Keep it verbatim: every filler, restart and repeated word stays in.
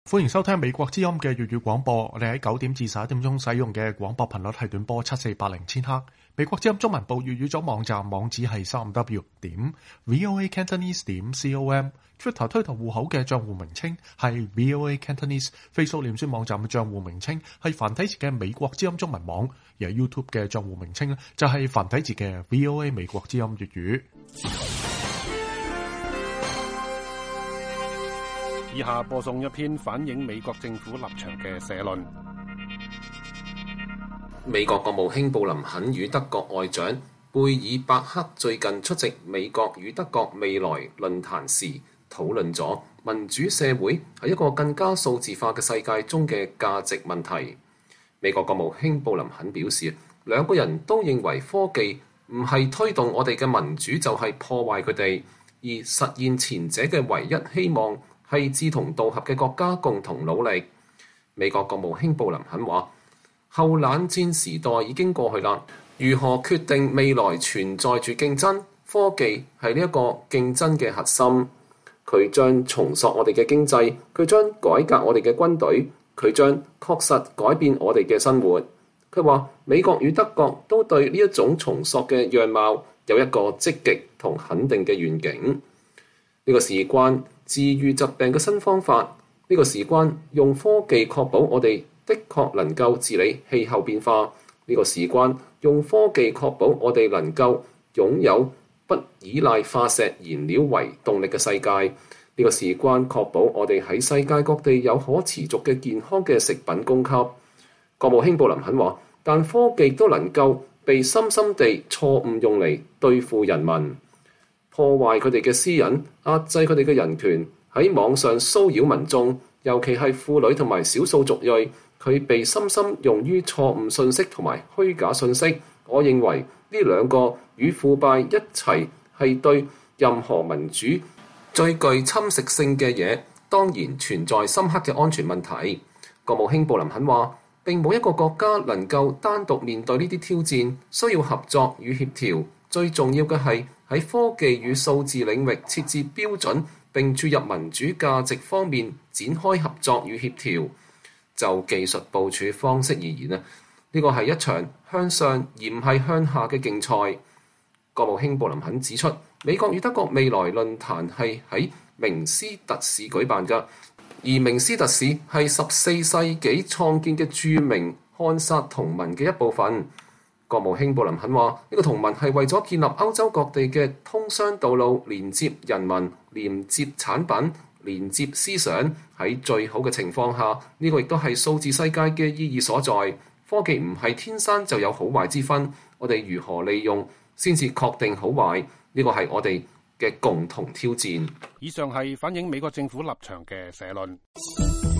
歡迎收聽美國之音嘅粵語廣播。我哋喺九點至十一點鐘使用嘅廣播頻率係短波七四八零千赫。美國之音中文部粵語組網站網址係三 w 點 voa cantonese 點 com。Twitter 推特戶口嘅賬戶名稱係 voa cantonese。Facebook 臉書網站嘅賬戶名稱係繁體字嘅美國之音中文網，而喺 YouTube 嘅賬戶名稱咧就係繁體字嘅 voa 美國之音粵語。 以下播送一篇反映美國政府立場嘅社論。 美國國務卿布林肯與德國外長貝爾伯克最近出席美國與德國未來論壇時，討論咗民主社會喺一個更加數字化嘅世界中嘅價值問題。美國國務卿布林肯表示，兩個人都認為科技唔係推動我哋嘅民主，就係破壞佢哋，而實現前者嘅唯一希望係志同道合嘅國家共同努力。美國國務卿布林肯話：後冷戰時代已經過去啦，如何決定未來存在住競爭？科技係呢一個競爭嘅核心。佢將重塑我哋嘅經濟，佢將改革我哋嘅軍隊，佢將確實改變我哋嘅生活。佢話美國與德國都對呢一種重塑嘅樣貌有一個積極同肯定嘅願景。呢個事關治癒疾病嘅新方法，呢個事關用科技確保我哋的確能夠治理氣候變化，呢個事關用科技確保我哋能夠擁有不依賴化石燃料為動力嘅世界，呢個事關確保我哋喺世界各地有可持續嘅健康嘅食品供給。國務卿布林肯話，但科技都能夠被深深地錯誤用嚟對付人民，破壞佢哋嘅私隱，壓制佢哋嘅人權，喺網上騷擾民眾，尤其係婦女同埋少數族裔，佢被深深用於錯誤信息同埋虛假信息。我認為呢兩個與腐敗一齊係對任何民主最具侵蝕性嘅嘢，當然存在深刻嘅安全問題。國務卿布林肯話，並冇一個國家能夠單獨面對呢啲挑戰，需要合作與協調。最重要嘅係喺科技與數字領域設置標準，並注入民主價值方面展開合作與協調。就技術部署方式而言啊，呢個係一場向上而唔係向下嘅競賽。國務卿布林肯指出，美國與德國未來論壇係喺明斯特市舉辦㗎，而明斯特市係十四世紀創建嘅著名漢薩同盟嘅一部分。國務卿布林肯話：呢、這個同盟係為咗建立歐洲各地嘅通商道路，連接人民、連接產品、連接思想。喺最好嘅情況下，呢、這個亦都係數字世界嘅意義所在。科技唔係天生就有好壞之分，我哋如何利用先至確定好壞？呢、這個係我哋嘅共同挑戰。 以上係反映美國政府立場嘅社論。